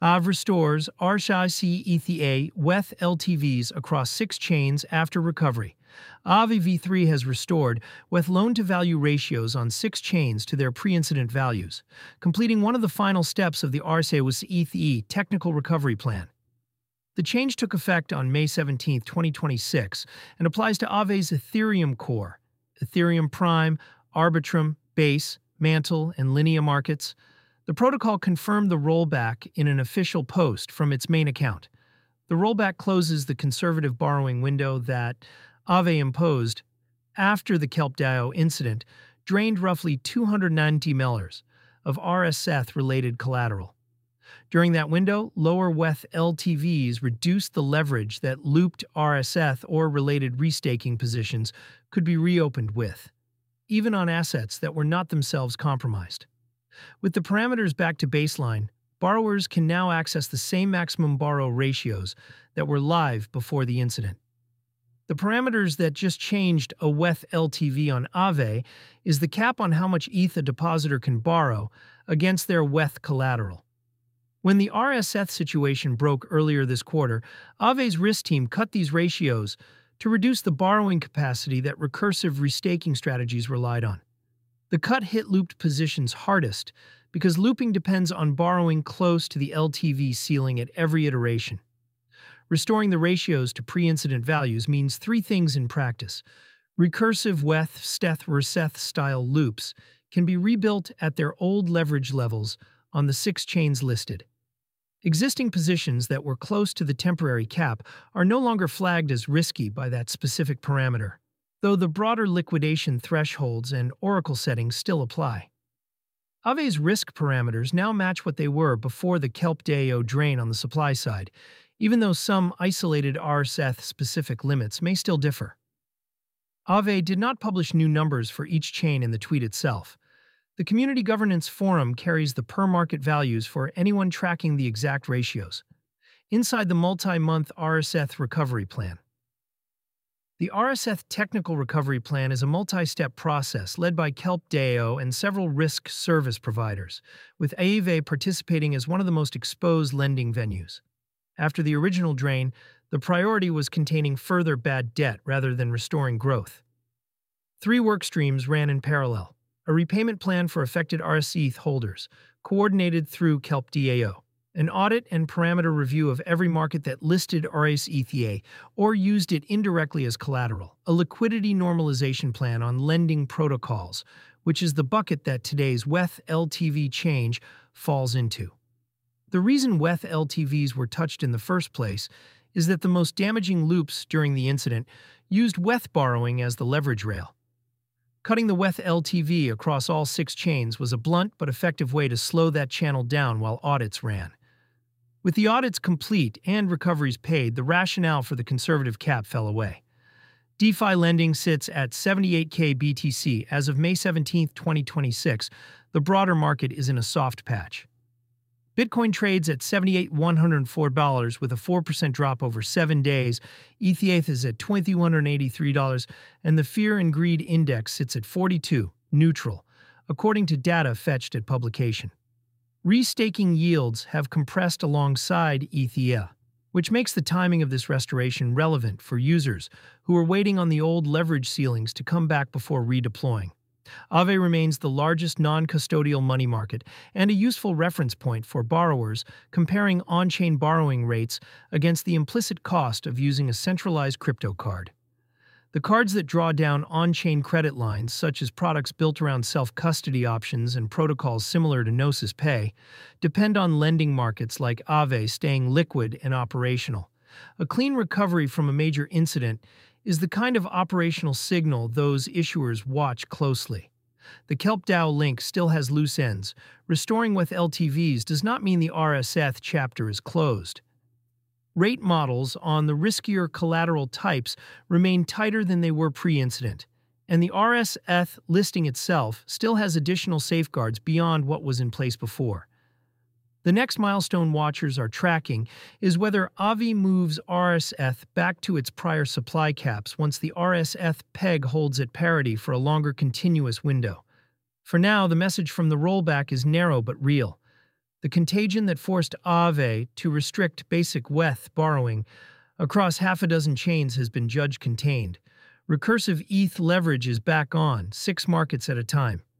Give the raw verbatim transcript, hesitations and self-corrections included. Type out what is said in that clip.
A V restores R S I E T A W E T H L T Vs across six chains after recovery. A V V three has restored W E T H loan-to-value ratios on six chains to their pre-incident values, completing one of the final steps of the R S A W E T H technical recovery plan. The change took effect on May seventeenth, twenty twenty-six, and applies to A V's Ethereum core, Ethereum Prime, Arbitrum, Base, Mantle, and Linea markets. The protocol confirmed the rollback in an official post from its main account. The rollback closes the conservative borrowing window that A V imposed after the Kelp DAO incident drained roughly two hundred ninety million dollars of R S E T H-related collateral. During that window, lower W E T H L T Vs reduced the leverage that looped R S E T H or related restaking positions could be reopened with, even on assets that were not themselves compromised. With the parameters back to baseline, borrowers can now access the same maximum borrow ratios that were live before the incident. The parameters that just changed a W E T H L T V on A V is the cap on how much E T H a depositor can borrow against their W E T H collateral. When the R S E T H situation broke earlier this quarter, A V's risk team cut these ratios to reduce the borrowing capacity that recursive restaking strategies relied on. The cut hit looped positions hardest because looping depends on borrowing close to the L T V ceiling at every iteration. Restoring the ratios to pre-incident values means three things in practice. Recursive W E T H, S T E T H, R S E T H-style loops can be rebuilt at their old leverage levels on the six chains listed. Existing positions that were close to the temporary cap are no longer flagged as risky by that specific parameter, though the broader liquidation thresholds and oracle settings still apply. A V's risk parameters now match what they were before the Kelp DAO drain on the supply side, even though some isolated R S E T H-specific limits may still differ. A V did not publish new numbers for each chain in the tweet itself. The Community Governance Forum carries the per-market values for anyone tracking the exact ratios, inside the multi-month R S E T H recovery plan. The R S E T H Technical Recovery Plan is a multi-step process led by Kelp DAO and several risk service providers, with A V participating as one of the most exposed lending venues. After the original drain, the priority was containing further bad debt rather than restoring growth. Three work streams ran in parallel: a repayment plan for affected R S E T H holders, coordinated through Kelp DAO, an audit and parameter review of every market that listed R S E T A or used it indirectly as collateral, a liquidity normalization plan on lending protocols, which is the bucket that today's W E T H L T V change falls into. The reason W E T H L T Vs were touched in the first place is that the most damaging loops during the incident used W E T H borrowing as the leverage rail. Cutting the W E T H L T V across all six chains was a blunt but effective way to slow that channel down while audits ran. With the audits complete and recoveries paid, the rationale for the conservative cap fell away. DeFi lending sits at seventy-eight K B T C as of May seventeenth, twenty twenty-six. The broader market is in a soft patch. Bitcoin trades at seventy-eight thousand one hundred four dollars with a four percent drop over seven days. E T H is at two thousand one hundred eighty-three dollars, and the Fear and Greed Index sits at forty-two, neutral, according to data fetched at publication. Restaking yields have compressed alongside E T H, which makes the timing of this restoration relevant for users who are waiting on the old leverage ceilings to come back before redeploying. A V remains the largest non-custodial money market and a useful reference point for borrowers comparing on-chain borrowing rates against the implicit cost of using a centralized crypto card. The cards that draw down on-chain credit lines, such as products built around self-custody options and protocols similar to Gnosis Pay, depend on lending markets like A V staying liquid and operational. A clean recovery from a major incident is the kind of operational signal those issuers watch closely. The Kelp DAO link still has loose ends. Restoring with L T Vs does not mean the R S E T H chapter is closed. Rate models on the riskier collateral types remain tighter than they were pre-incident, and the R S E T H listing itself still has additional safeguards beyond what was in place before. The next milestone watchers are tracking is whether A V moves R S E T H back to its prior supply caps once the R S E T H peg holds at parity for a longer continuous window. For now, the message from the rollback is narrow but real. The contagion that forced Aave to restrict basic W E T H borrowing across half a dozen chains has been judge contained. Recursive E T H leverage is back on, six markets at a time.